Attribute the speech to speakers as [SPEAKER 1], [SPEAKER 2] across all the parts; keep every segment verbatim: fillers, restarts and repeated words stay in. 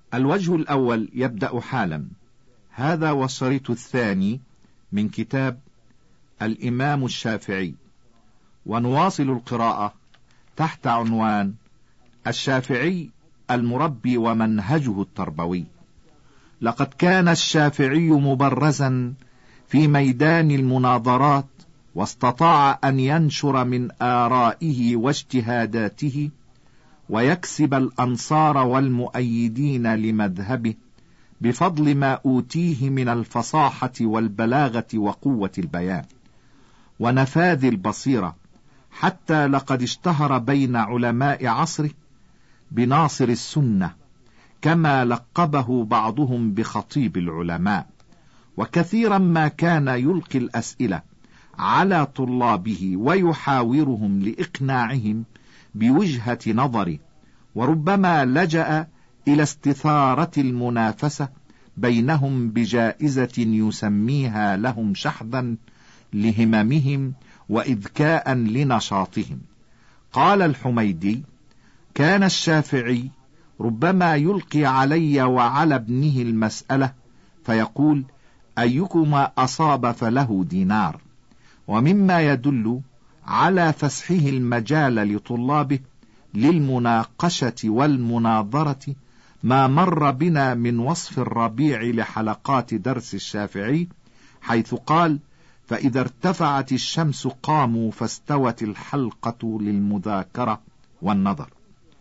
[SPEAKER 1] الوجه الأول يبدأ حالا. هذا والشريط الثاني من كتاب الإمام الشافعي، ونواصل القراءة تحت عنوان الشافعي المربي ومنهجه التربوي. لقد كان الشافعي مبرزا في ميدان المناظرات، واستطاع أن ينشر من آرائه واجتهاداته ويكسب الأنصار والمؤيدين لمذهبه بفضل ما أوتيه من الفصاحة والبلاغة وقوة البيان ونفاذ البصيرة، حتى لقد اشتهر بين علماء عصره بناصر السنة، كما لقبه بعضهم بخطيب العلماء. وكثيرا ما كان يلقي الأسئلة على طلابه ويحاورهم لإقناعهم بوجهة نظره، وربما لجأ إلى استثارة المنافسة بينهم بجائزة يسميها لهم شحذا لهممهم وإذكاء لنشاطهم. قال الحميدي: كان الشافعي ربما يلقي علي وعلى ابنه المسألة فيقول: أيكما أصاب فله دينار. ومما يدل على فسحه المجال لطلابه للمناقشة والمناظرة ما مر بنا من وصف الربيع لحلقات درس الشافعي، حيث قال: فإذا ارتفعت الشمس قاموا فاستوت الحلقة للمذاكرة والنظر.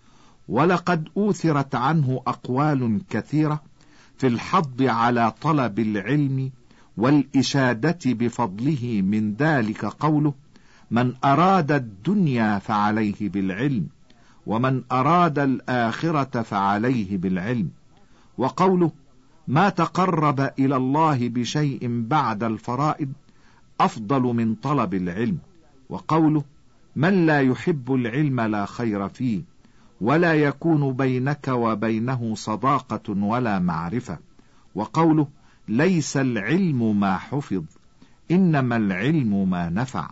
[SPEAKER 1] ولقد أوثرت عنه أقوال كثيرة في الحض على طلب العلم والإشادة بفضله، من ذلك قوله: من أراد الدنيا فعليه بالعلم، ومن أراد الآخرة فعليه بالعلم. وقوله: ما تقرب إلى الله بشيء بعد الفرائض أفضل من طلب العلم. وقوله: من لا يحب العلم لا خير فيه، ولا يكون بينك وبينه صداقة ولا معرفة. وقوله: ليس العلم ما حفظ، إنما العلم ما نفع.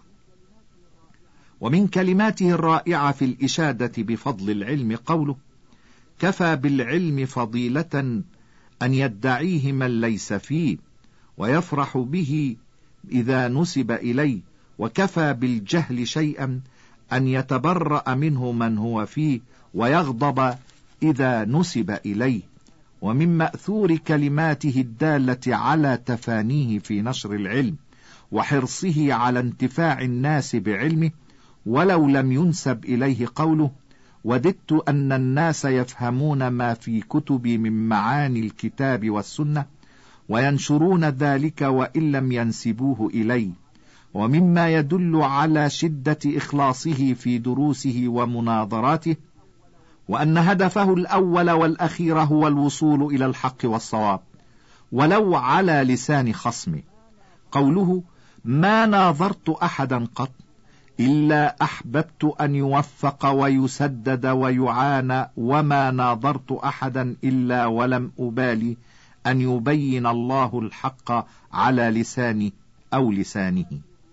[SPEAKER 1] ومن كلماته الرائعة في الإشادة بفضل العلم قوله: كفى بالعلم فضيلة أن يدعيه من ليس فيه، ويفرح به إذا نسب إليه، وكفى بالجهل شيئا أن يتبرأ منه من هو فيه، ويغضب إذا نسب إليه. ومن مأثور كلماته الدالة على تفانيه في نشر العلم وحرصه على انتفاع الناس بعلمه ولو لم ينسب إليه قوله: وددت أن الناس يفهمون ما في كتبي من معاني الكتاب والسنة وينشرون ذلك وإن لم ينسبوه إلي. ومما يدل على شدة إخلاصه في دروسه ومناظراته، وأن هدفه الأول والأخير هو الوصول إلى الحق والصواب ولو على لسان خصمه. قوله: ما ناظرت أحدا قط إلا أحببت أن يوفق ويسدد ويعانى، وما ناظرت أحدا إلا ولم أبالي أن يبين الله الحق على لساني أو لسانه.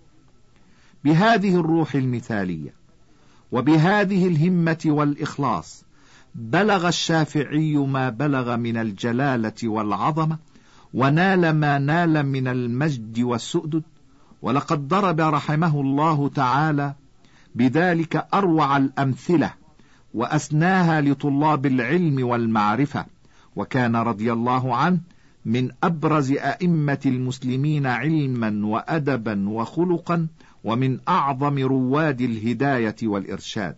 [SPEAKER 1] بهذه الروح المثالية وبهذه الهمة والإخلاص بلغ الشافعي ما بلغ من الجلالة والعظمة، ونال ما نال من المجد والسؤدد. ولقد ضرب رحمه الله تعالى بذلك أروع الأمثلة وأسناها لطلاب العلم والمعرفة، وكان رضي الله عنه من أبرز أئمة المسلمين علما وأدبا وخلقا، ومن أعظم رواد الهداية والإرشاد.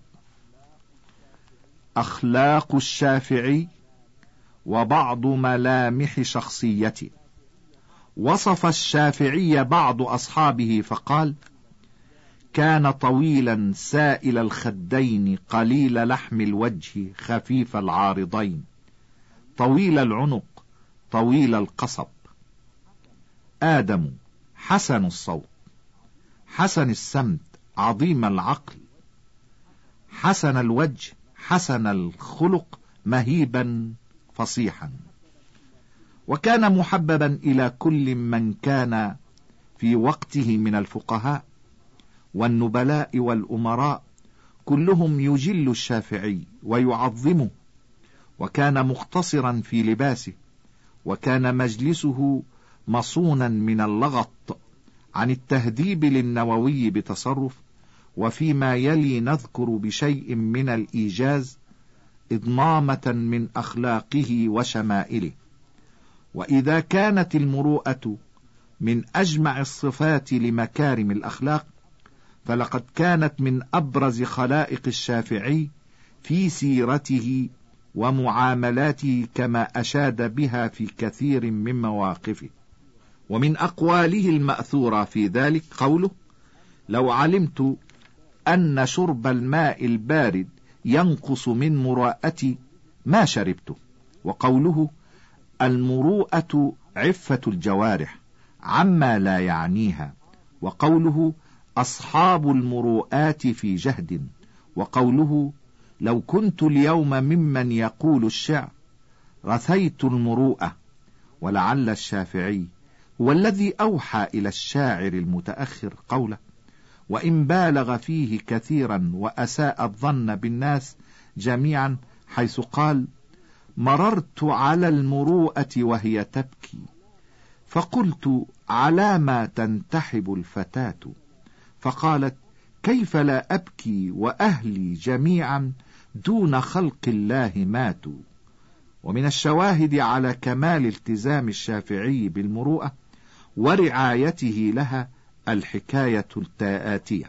[SPEAKER 1] أخلاق الشافعي وبعض ملامح شخصيته. وصف الشافعي بعض أصحابه فقال: كان طويلا سائل الخدين قليل لحم الوجه خفيف العارضين، طويل العنق طويل القصب. آدم حسن الصوت، حسن السمت عظيم العقل، حسن الوجه حسن الخلق مهيبا فصيحا. وكان محببا إلى كل من كان في وقته من الفقهاء والنبلاء والأمراء، كلهم يجل الشافعي ويعظمه وكان مختصرا في لباسه، وكان مجلسه مصونا من اللغط عن التهذيب للنووي بتصرف. وفيما يلي نذكر بشيء من الإيجاز إضمامة من أخلاقه وشمائله. وإذا كانت المروءة من أجمع الصفات لمكارم الأخلاق، فلقد كانت من أبرز خلائق الشافعي في سيرته ومعاملاته، كما أشاد بها في كثير من مواقفه. ومن أقواله المأثورة في ذلك قوله: لو علمت أن شرب الماء البارد ينقص من مروءتي ما شربته. وقوله: المروءة عفة الجوارح عما لا يعنيها. وقوله: أصحاب المروءات في جهد. وقوله: لو كنت اليوم ممن يقول الشعر رثيت المروءة. ولعل الشافعي هو الذي أوحى إلى الشاعر المتأخر قوله: وإن بالغ فيه كثيرا وأساء الظن بالناس جميعا، حيث قال: مررت على المروءة وهي تبكي، فقلت: على ما تنتحب الفتاة؟ فقالت: كيف لا أبكي وأهلي جميعا دون خلق الله ماتوا. ومن الشواهد على كمال التزام الشافعي بالمروءة ورعايته لها الحكاية الآتية.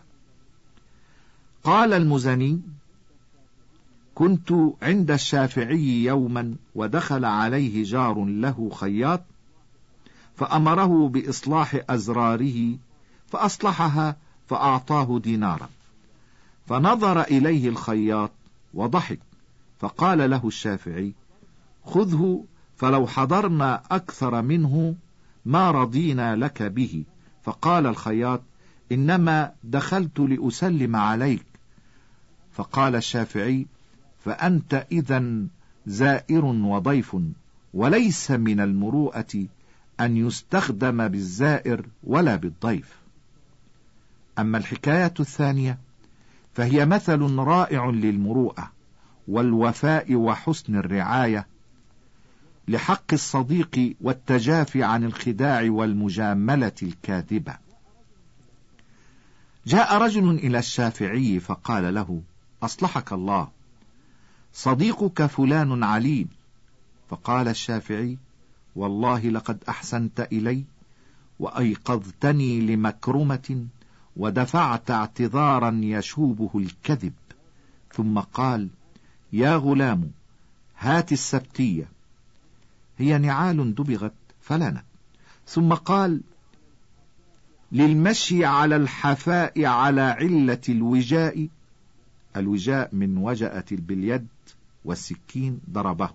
[SPEAKER 1] قال المزني: كنت عند الشافعي يوما، ودخل عليه جار له خياط، فأمره بإصلاح أزراره، فأصلحها فأعطاه دينارا. فنظر إليه الخياط وضحك، فقال له الشافعي: خذه، فلو حضرنا أكثر منه ما رضينا لك به. فقال الخياط: إنما دخلت لأسلم عليك. فقال الشافعي: فأنت إذن زائر وضيف، وليس من المروءة أن يستخدم بالزائر ولا بالضيف. أما الحكاية الثانية فهي مثل رائع للمروءة والوفاء وحسن الرعاية لحق الصديق والتجافي عن الخداع والمجاملة الكاذبة. جاء رجل إلى الشافعي فقال له: أصلحك الله، صديقك فلان عليل. فقال الشافعي: والله لقد أحسنت إلي وأيقظتني لمكرمة ودفعت اعتذارا يشوبه الكذب. ثم قال: يا غلام، هات السبتية، هي نعال دبغت فلنت. ثم قال: للمشي على الحفاء على علة الوجاء. الوجاء من وجأة باليد، والسكين ضربه.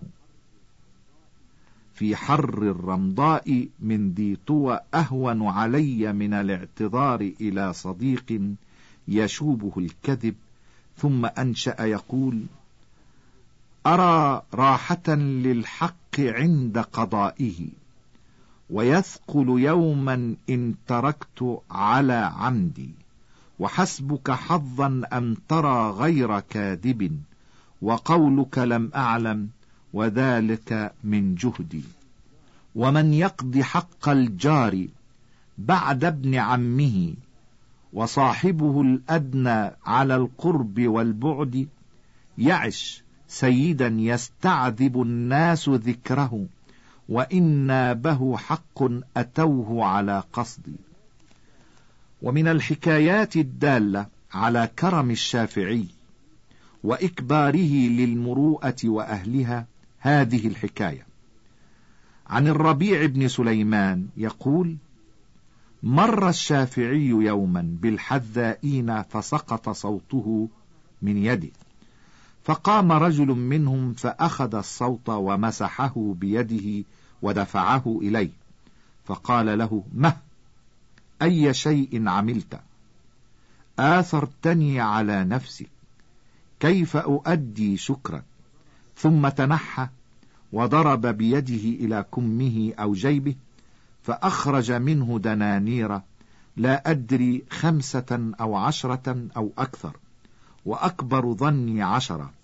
[SPEAKER 1] في حر الرمضاء من ذي طوى أهون علي من الاعتذار إلى صديق يشوبه الكذب. ثم أنشأ يقول: أرى راحة للحق عند قضائه، ويثقل يوما إن تركت على عمدي، وحسبك حظا أن ترى غير كاذب، وقولك لم أعلم وذلك من جهدي. ومن يقضي حق الجار بعد ابن عمه وصاحبه الأدنى على القرب والبعد، يعش سيدا يستعذب الناس ذكره، وإن نابه حق أتوه على قصد. ومن الحكايات الدالة على كرم الشافعي وإكباره للمروءة وأهلها هذه الحكاية عن الربيع بن سليمان يقول: مر الشافعي يوما بالحذائين فسقط صوته من يده، فقام رجل منهم فأخذ الصوت ومسحه بيده ودفعه إليه، فقال له: مه، أي شيء عملت؟ آثرتني على نفسك، كيف أؤدي شكرك؟ ثم تنحى وضرب بيده إلى كمه أو جيبه، فأخرج منه دنانير، لا أدري خمسة أو عشرة أو أكثر، وأكبر ظني عشرة،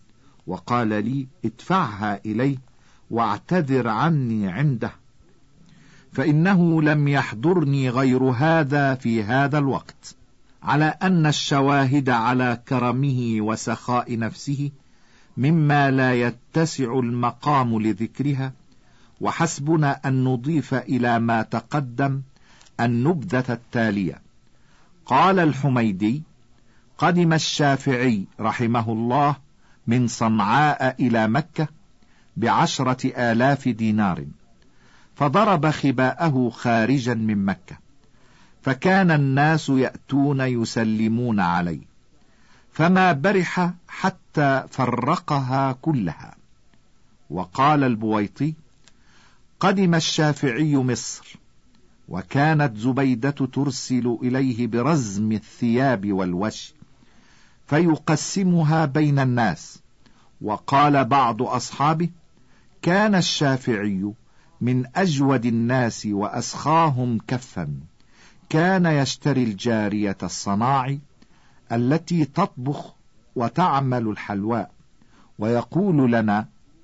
[SPEAKER 1] وقال لي: ادفعها إليه واعتذر عني عنده، فإنه لم يحضرني غير هذا في هذا الوقت، على أن الشواهد على كرمه وسخاء نفسه مما لا يتسع المقام لذكرها، وحسبنا أن نضيف إلى ما تقدم النبذة التالية. قال الحميدي: قدم الشافعي رحمه الله من صنعاء إلى مكة بعشرة آلاف دينار، فضرب خباءه خارجا من مكة، فكان الناس يأتون يسلمون عليه، فما برح حتى فرقها كلها. وقال البويطي: قدم الشافعي مصر، وكانت زبيدة ترسل إليه برزم الثياب والوشي فيقسمها بين الناس. وقال بعض أصحابه: كان الشافعي من أجود الناس وأسخاهم كفا، كان يشتري الجارية الصناعي التي تطبخ وتعمل الحلواء، ويقول لنا: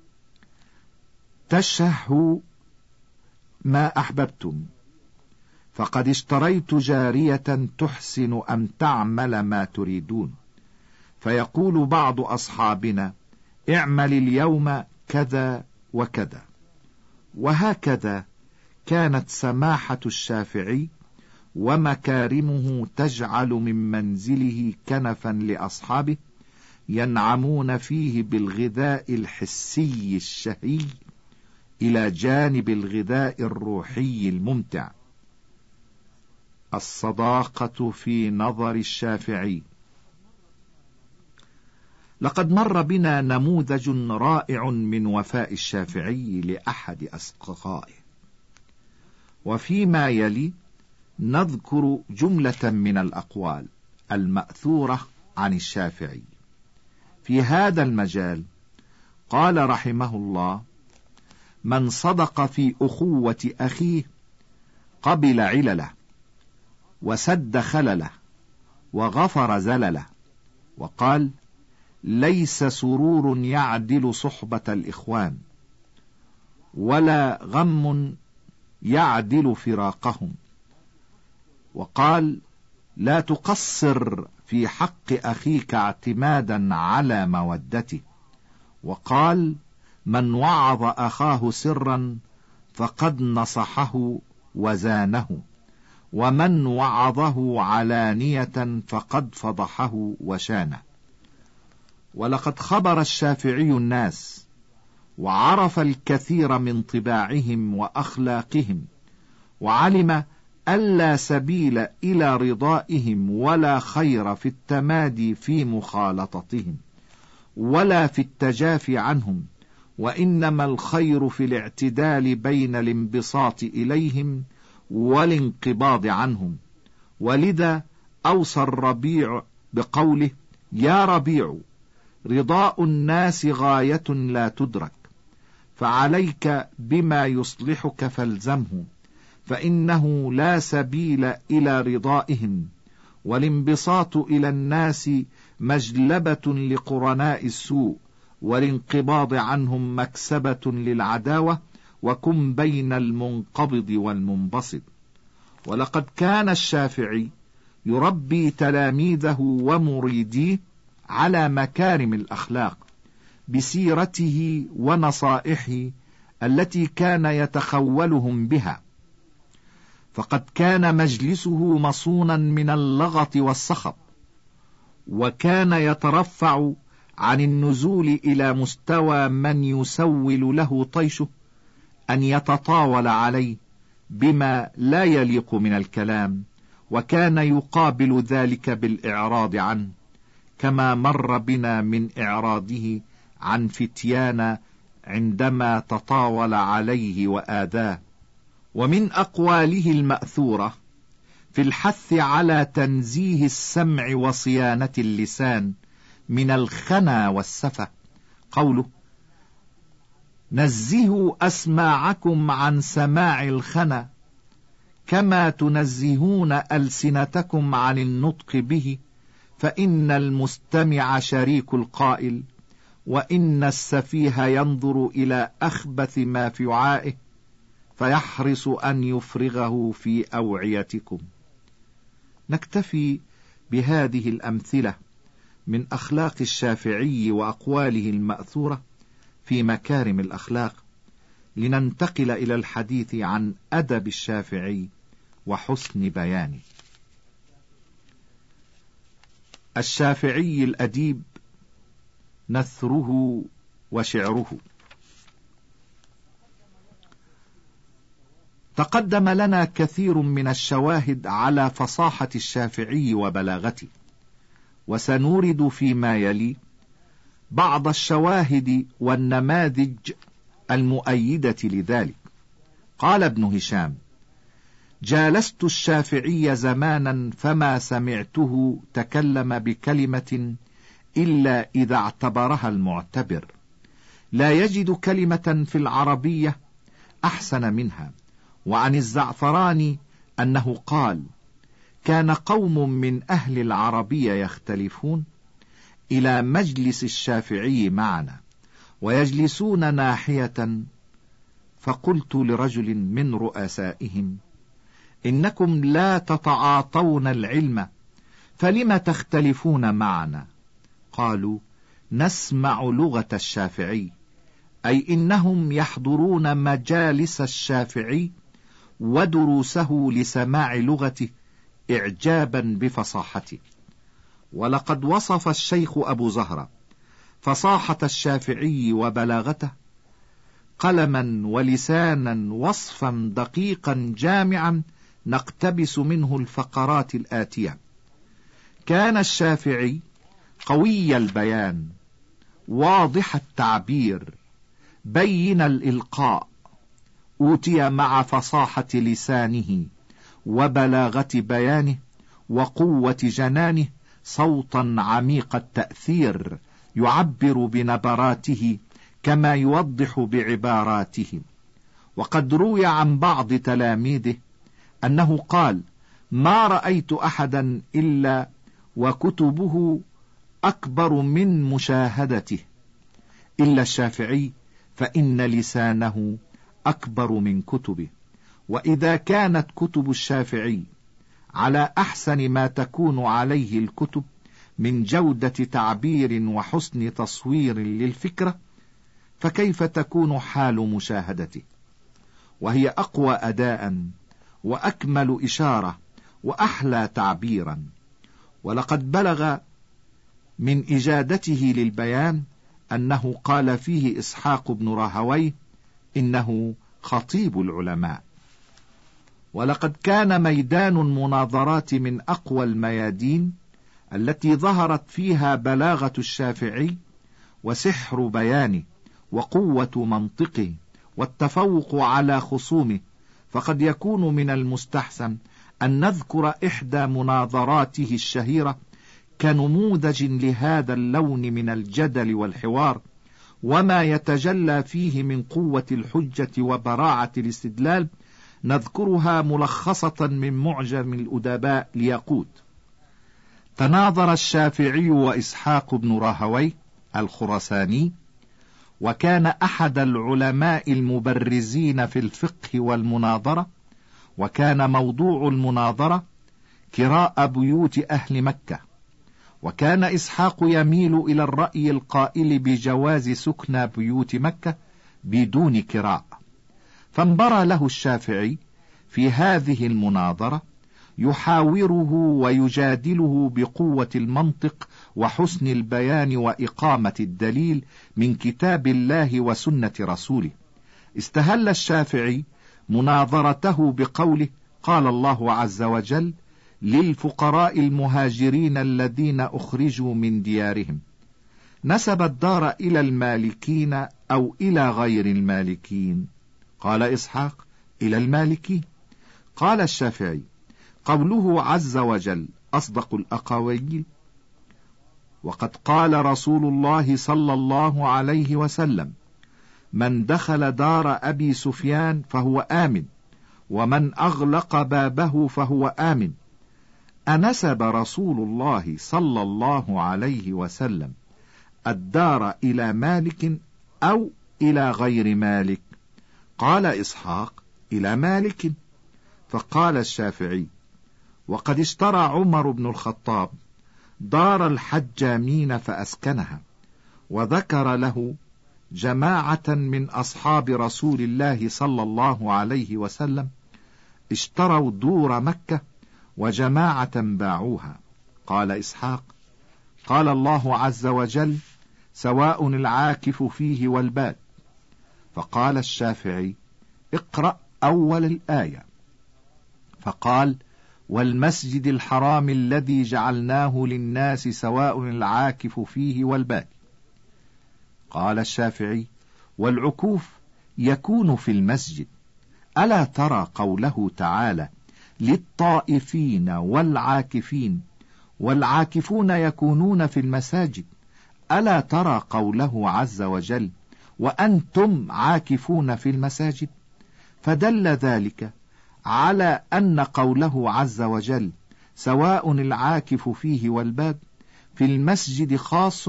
[SPEAKER 1] تشهوا ما أحببتم، فقد اشتريت جارية تحسن أن تعمل ما تريدون. فيقول بعض أصحابنا: اعمل اليوم كذا وكذا. وهكذا كانت سماحة الشافعي ومكارمه تجعل من منزله كنفا لأصحابه ينعمون فيه بالغذاء الحسي الشهي إلى جانب الغذاء الروحي الممتع. الصداقة في نظر الشافعي. لقد مر بنا نموذج رائع من وفاء الشافعي لأحد أصدقائه، وفيما يلي نذكر جملة من الأقوال المأثورة عن الشافعي في هذا المجال. قال رحمه الله: من صدق في أخوة أخيه قبل علله، وسد خلله، وغفر زلله. وقال: ليس سرور يعدل صحبة الإخوان، ولا غم يعدل فراقهم. وقال: لا تقصر في حق أخيك اعتمادا على مودته. وقال: من وعظ أخاه سرا فقد نصحه وزانه، ومن وعظه علانية فقد فضحه وشانه. ولقد خبر الشافعي الناس، وعرف الكثير من طباعهم وأخلاقهم، وعلم ألا سبيل إلى رضائهم ولا خير في التمادي في مخالطتهم ولا في التجافي عنهم، وإنما الخير في الاعتدال بين الانبساط إليهم والانقباض عنهم. ولذا أوصى الربيع بقوله: يا ربيع، رضاء الناس غاية لا تدرك، فعليك بما يصلحك فالزمه، فإنه لا سبيل إلى رضائهم، والانبساط إلى الناس مجلبة لقرناء السوء، والانقباض عنهم مكسبة للعداوة، وكن بين المنقبض والمنبسط. ولقد كان الشافعي يربي تلاميذه ومريديه على مكارم الأخلاق بسيرته ونصائحه التي كان يتخولهم بها، فقد كان مجلسه مصونا من اللغط والصخب، وكان يترفع عن النزول إلى مستوى من يسول له طيشه أن يتطاول عليه بما لا يليق من الكلام، وكان يقابل ذلك بالإعراض عنه، كما مر بنا من إعراضه عن فتيان عندما تطاول عليه وآذاه. ومن أقواله المأثورة في الحث على تنزيه السمع وصيانة اللسان من الخنا والسفة قوله: نزهوا أسماعكم عن سماع الخنا، كما تنزهون ألسنتكم عن النطق به، فإن المستمع شريك القائل، وإن السفيه ينظر إلى أخبث ما في وعائه فيحرص أن يفرغه في أوعيتكم. نكتفي بهذه الأمثلة من أخلاق الشافعي وأقواله المأثورة في مكارم الأخلاق، لننتقل إلى الحديث عن أدب الشافعي وحسن بيانه. الشافعي الأديب نثره وشعره. تقدم لنا كثير من الشواهد على فصاحة الشافعي وبلاغته، وسنورد فيما يلي بعض الشواهد والنماذج المؤيدة لذلك. قال ابن هشام: جالست الشافعي زمانا فما سمعته تكلم بكلمة إلا إذا اعتبرها المعتبر، لا يجد كلمة في العربية أحسن منها. وعن الزعفراني أنه قال: كان قوم من أهل العربية يختلفون إلى مجلس الشافعي معنا ويجلسون ناحية، فقلت لرجل من رؤسائهم: إنكم لا تتعاطون العلم فلم تختلفون معنا؟ قالوا: نسمع لغة الشافعي، أي إنهم يحضرون مجالس الشافعي ودروسه لسماع لغته إعجابا بفصاحته. ولقد وصف الشيخ أبو زهرة فصاحة الشافعي وبلاغته قلما ولسانا وصفا دقيقا جامعا نقتبس منه الفقرات الآتية: كان الشافعي قوي البيان، واضح التعبير، بين الإلقاء، أوتي مع فصاحة لسانه وبلاغة بيانه وقوة جنانه صوتا عميق التأثير يعبر بنبراته كما يوضح بعباراته. وقد روي عن بعض تلاميذه أنه قال: ما رأيت أحدا إلا وكتبه أكبر من مشاهدته، إلا الشافعي فإن لسانه أكبر من كتبه. وإذا كانت كتب الشافعي على أحسن ما تكون عليه الكتب من جودة تعبير وحسن تصوير للفكرة، فكيف تكون حال مشاهدته؟ وهي أقوى أداء وأكمل إشارة وأحلى تعبيرا. ولقد بلغ من إجادته للبيان أنه قال فيه إسحاق بن راهويه: إنه خطيب العلماء. ولقد كان ميدان المناظرات من أقوى الميادين التي ظهرت فيها بلاغة الشافعي وسحر بيانه وقوة منطقه والتفوق على خصومه. فقد يكون من المستحسن أن نذكر إحدى مناظراته الشهيرة كنموذج لهذا اللون من الجدل والحوار، وما يتجلى فيه من قوة الحجة وبراعة الاستدلال. نذكرها ملخصة من معجم الأدباء ليقود: تناظر الشافعي وإسحاق بن راهويه الخراساني، وكان أحد العلماء المبرزين في الفقه والمناظرة، وكان موضوع المناظرة كراء بيوت أهل مكة. وكان إسحاق يميل إلى الرأي القائل بجواز سكن بيوت مكة بدون كراء، فانبرى له الشافعي في هذه المناظرة يحاوره ويجادله بقوة المنطق وحسن البيان وإقامة الدليل من كتاب الله وسنة رسوله. استهل الشافعي مناظرته بقوله: قال الله عز وجل: للفقراء المهاجرين الذين أخرجوا من ديارهم. نسب الدار إلى المالكين أو إلى غير المالكين؟ قال إسحاق: إلى المالكين. قال الشافعي: قوله عز وجل أصدق الأقاويل، وقد قال رسول الله صلى الله عليه وسلم: من دخل دار أبي سفيان فهو آمن، ومن أغلق بابه فهو آمن. أنسب رسول الله صلى الله عليه وسلم الدار إلى مالك أو إلى غير مالك؟ قال إسحاق: إلى مالك. فقال الشافعي: وقد اشترى عمر بن الخطاب دار الحجامين فأسكنها، وذكر له جماعة من أصحاب رسول الله صلى الله عليه وسلم اشتروا دور مكة وجماعة باعوها. قال إسحاق: قال الله عز وجل: سواء العاكف فيه والباد. فقال الشافعي: اقرأ أول الآية. فقال: والمسجد الحرام الذي جعلناه للناس سواء العاكف فيه والباد. قال الشافعي: والعكوف يكون في المسجد، ألا ترى قوله تعالى: للطائفين والعاكفين، والعاكفون يكونون في المساجد، ألا ترى قوله عز وجل: وأنتم عاكفون في المساجد؟ فدل ذلك على أن قوله عز وجل سواء العاكف فيه والباد في المسجد خاص،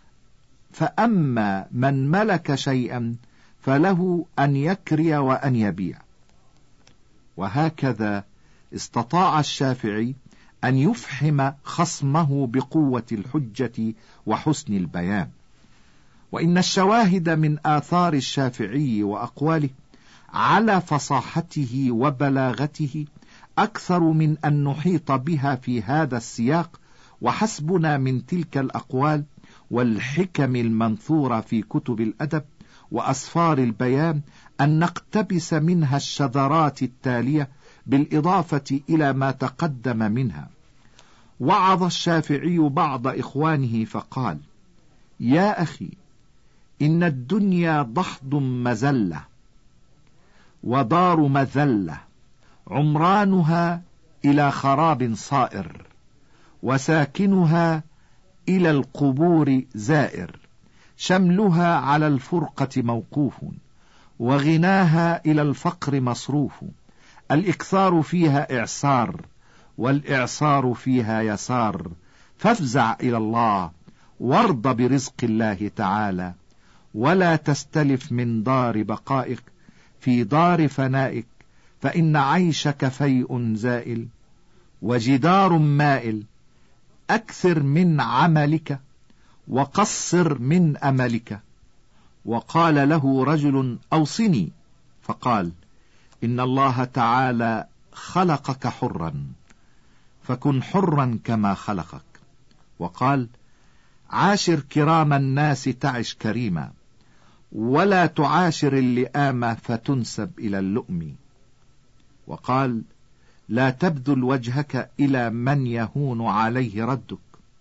[SPEAKER 1] فأما من ملك شيئا فله أن يكري وأن يبيع. وهكذا استطاع الشافعي أن يفحم خصمه بقوة الحجة وحسن البيان. وإن الشواهد من آثار الشافعي وأقواله على فصاحته وبلاغته أكثر من أن نحيط بها في هذا السياق، وحسبنا من تلك الأقوال والحكم المنثورة في كتب الأدب وأسفار البيان أن نقتبس منها الشذرات التالية بالإضافة إلى ما تقدم منها. وعظ الشافعي بعض إخوانه فقال: يا أخي، إن الدنيا ضحض مزلة ودار مذلة، عمرانها إلى خراب صائر، وساكنها إلى القبور زائر، شملها على الفرقة موقوف، وغناها إلى الفقر مصروف، الإكثار فيها إعسار، والإعصار فيها يسار، فافزع إلى الله وارض برزق الله تعالى، ولا تستلف من دار بقائك في دار فنائك، فإن عيشك فيء زائل وجدار مائل، أكثر من عملك وقصر من أملك. وقال له رجل: أوصني. فقال: إن الله تعالى خلقك حرا، فكن حرا كما خلقك. وقال: عاشر كرام الناس تعش كريما، ولا تعاشر اللئام فتنسب إلى اللؤم. وقال: لا تبذل وجهك إلى من يهون عليه ردك.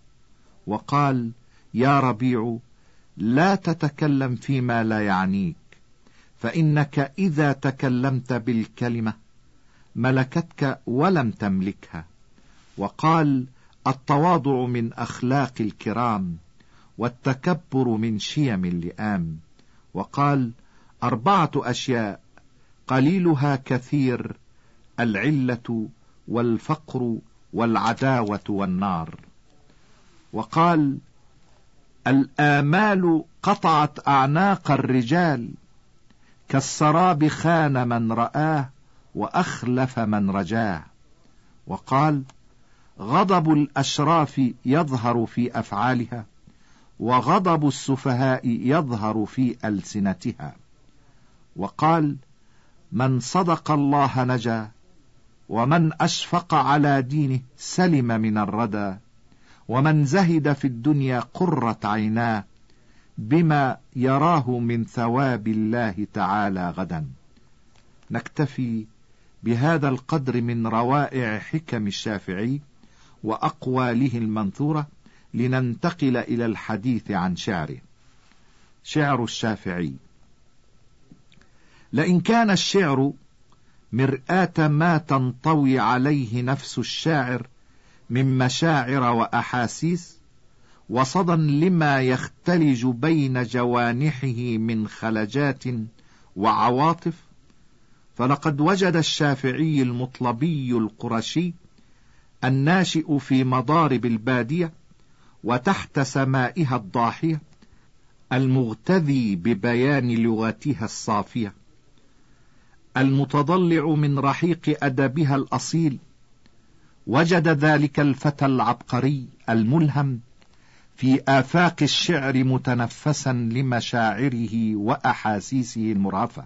[SPEAKER 1] وقال: يا ربيع، لا تتكلم فيما لا يعنيك، فإنك إذا تكلمت بالكلمة ملكتك ولم تملكها. وقال: التواضع من أخلاق الكرام، والتكبر من شيم اللئام. وقال: أربعة أشياء قليلها كثير، العلة والفقر والعداوة والنار. وقال: الآمال قطعت أعناق الرجال، كالسراب خان من رآه وأخلف من رجاه. وقال: غضب الأشراف يظهر في أفعالها، وغضب السفهاء يظهر في ألسنتها. وقال: من صدق الله نجا، ومن أشفق على دينه سلم من الردى، ومن زهد في الدنيا قرت عيناه، بما يراه من ثواب الله تعالى غدا. نكتفي بهذا القدر من روائع حكم الشافعي وأقواله المنثورة، لننتقل إلى الحديث عن شعره. شعر الشافعي: لئن كان الشعر مرآة ما تنطوي عليه نفس الشاعر من مشاعر وأحاسيس، وصدى لما يختلج بين جوانحه من خلجات وعواطف، فلقد وجد الشافعي المطلبي القرشي الناشئ في مضارب البادية وتحت سمائها الضاحية المغتذي ببيان لغاتها الصافية، المتضلع من رحيق أدبها الأصيل، وجد ذلك الفتى العبقري الملهم في آفاق الشعر متنفسا لمشاعره وأحاسيسه المرهفة.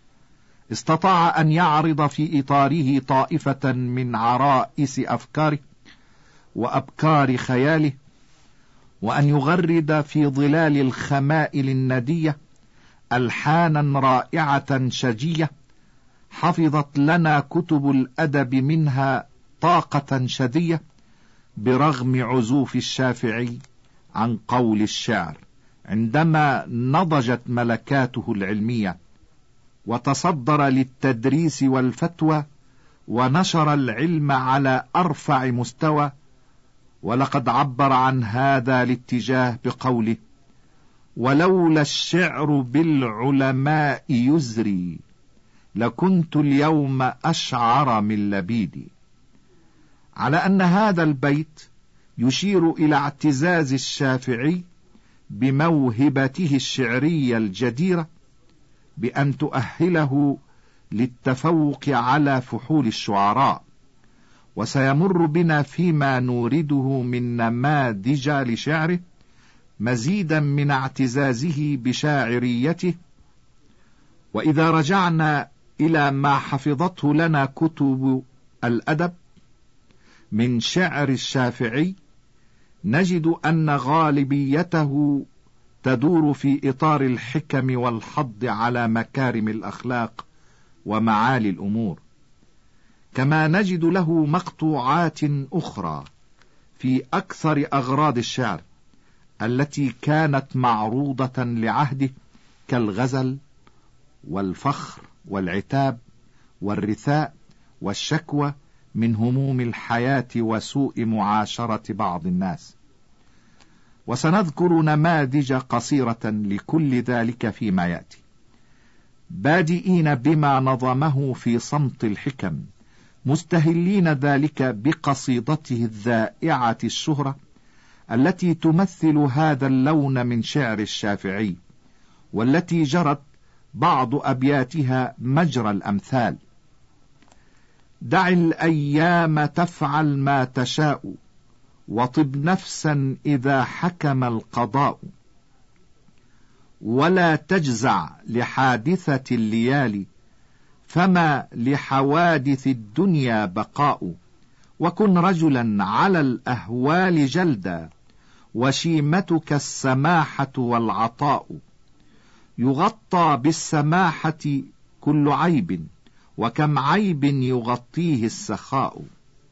[SPEAKER 1] استطاع أن يعرض في إطاره طائفة من عرائس أفكاره وأبكار خياله، وأن يغرد في ظلال الخمائل الندية ألحانا رائعة شجية حفظت لنا كتب الأدب منها طاقة شذية، برغم عزوف الشافعي عن قول الشعر عندما نضجت ملكاته العلمية وتصدر للتدريس والفتوى ونشر العلم على أرفع مستوى. ولقد عبر عن هذا الاتجاه بقوله: ولولا الشعر بالعلماء يزري لكنت اليوم أشعر من لبيدي. على أن هذا البيت يشير إلى اعتزاز الشافعي بموهبته الشعرية الجديرة بأن تؤهله للتفوق على فحول الشعراء. وسيمر بنا فيما نورده من نماذج لشعره مزيدا من اعتزازه بشاعريته. وإذا رجعنا إلى ما حفظته لنا كتب الأدب من شعر الشافعي، نجد أن غالبيته تدور في إطار الحكم والحض على مكارم الأخلاق ومعالي الأمور، كما نجد له مقطوعات أخرى في أكثر أغراض الشعر التي كانت معروضة لعهده، كالغزل والفخر والعتاب والرثاء والشكوى من هموم الحياة وسوء معاشرة بعض الناس. وسنذكر نماذج قصيرة لكل ذلك فيما يأتي، بادئين بما نظمه في صمت الحكم، مستهلين ذلك بقصيدته الذائعة الشهرة التي تمثل هذا اللون من شعر الشافعي، والتي جرت بعض أبياتها مجرى الأمثال: دع الأيام تفعل ما تشاء وطب نفسا إذا حكم القضاء، ولا تجزع لحادثة الليالي فما لحوادث الدنيا بقاء، وكن رجلا على الأهوال جلدا وشيمتك السماحة والعطاء، يغطى بالسماحة كل عيب وكم عيب يغطيه السخاء،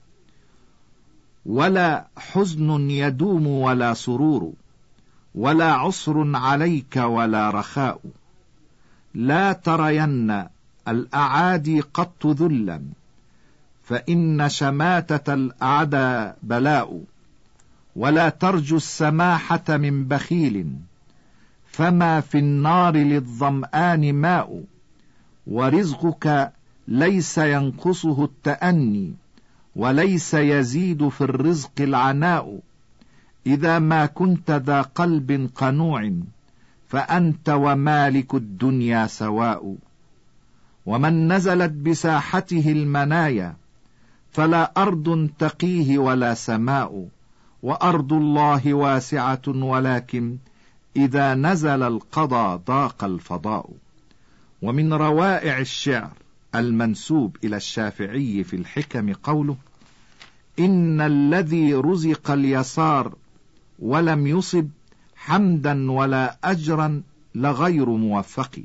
[SPEAKER 1] ولا حزن يدوم ولا سرور ولا عسر عليك ولا رخاء، لا ترين الأعادي قط ذلا فإن شماتة الأعداء بلاء، ولا ترجو السماحة من بخيل فما في النار للظمآن ماء، ورزقك ليس ينقصه التأني وليس يزيد في الرزق العناء، إذا ما كنت ذا قلب قنوع فأنت ومالك الدنيا سواء، ومن نزلت بساحته المنايا فلا أرض تقيه ولا سماء، وأرض الله واسعة ولكن إذا نزل القضاء ضاق الفضاء. ومن روائع الشعر المنسوب إلى الشافعي في الحكم قوله: إن الذي رزق اليسار ولم يصب حمدا ولا أجرا لغير موفق،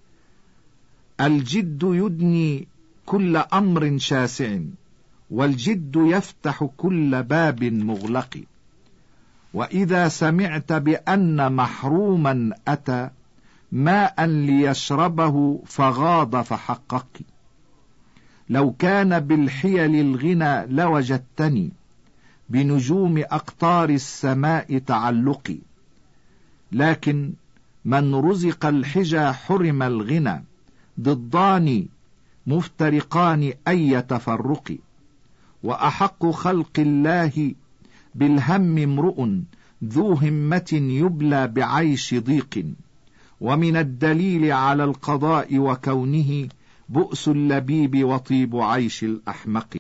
[SPEAKER 1] الجد يدني كل أمر شاسع والجد يفتح كل باب مغلق، وإذا سمعت بأن محروما أتى ماء ليشربه فغاض فحقق، لو كان بالحيل الغنى لوجدتني بنجوم أقطار السماء تعلقي، لكن من رزق الحجى حرم الغنى، ضدان مفترقان أي تفرق، وأحق خلق الله بالهم امرؤ ذو همة يبلى بعيش ضيق، ومن الدليل على القضاء وكونه بؤس اللبيب وطيب عيش الأحمق.